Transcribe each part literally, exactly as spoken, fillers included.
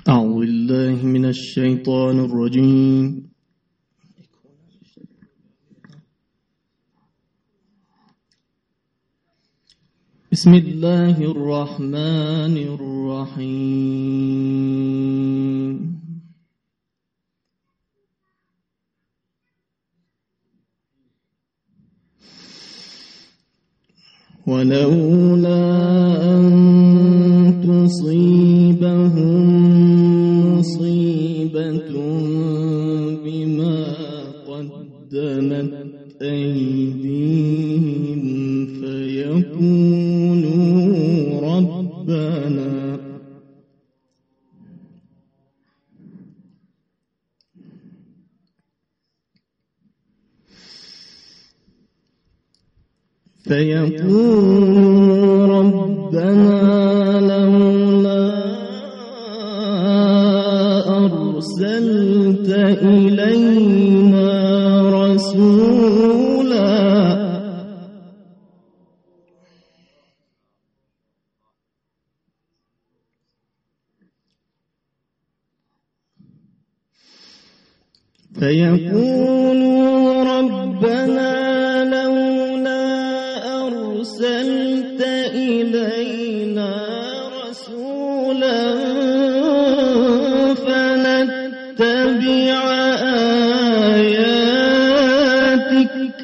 أعوذ بالله من الشيطان الرجيم. بسم الله الرحمن الرحيم. ولولا أن تصيبهم مصيبة بما قدمت أيديهم فيقولوا ربنا فيقولوا ربنا لولا أرسلت إلينا رسولا فيقولوا ربنا لولا أرسلت إلينا رسولا فنتبع آياتك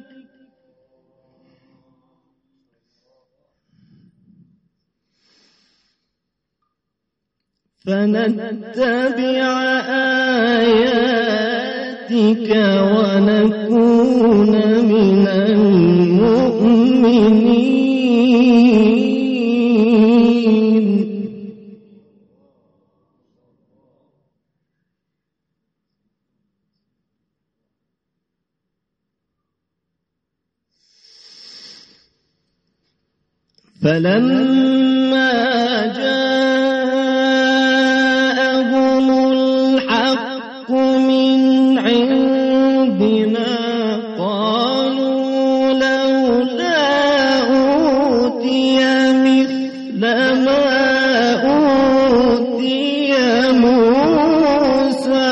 فنتبع آياتك ونكون من المؤمنين. فلما جاءهم الحق من عندنا قالوا لولا أوتي مثل ما أوتي موسى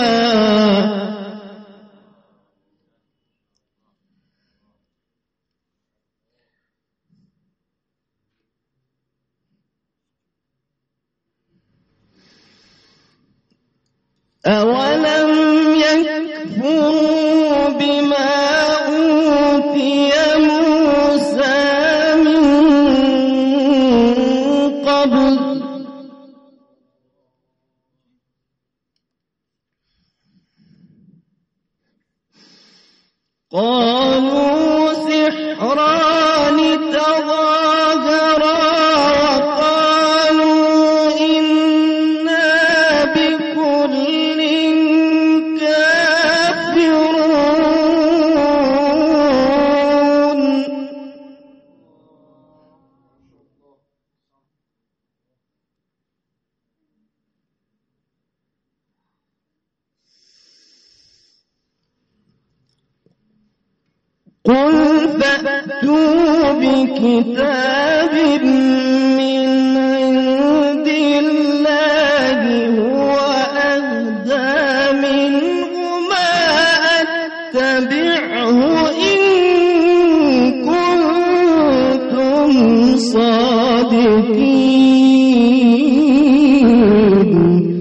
أولم يكفروا بما أوتي موسى من قبل قالوا سحران تظاهرا وقالوا إنا بكل كافرون. قل فأتوا بكتاب من عند الله هو أهدى منهما أتبعه إن كنتم صادقين.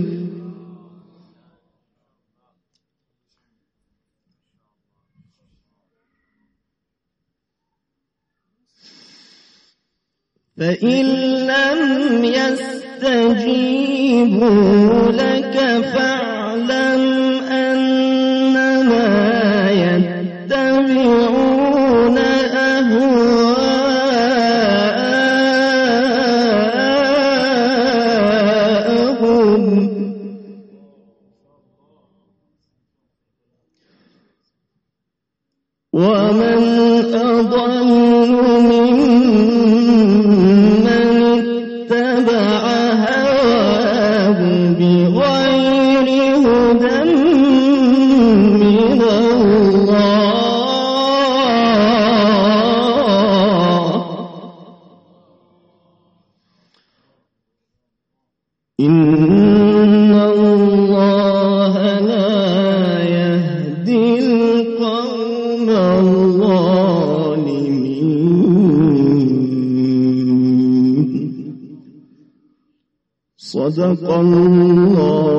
فإن لم يستجيبوا لك فاعلم أنما يتبعون أهواءهم ومن أضل ممن اتبع هواه بغير هدى من الله. إن القوم الظالمين. صدق الله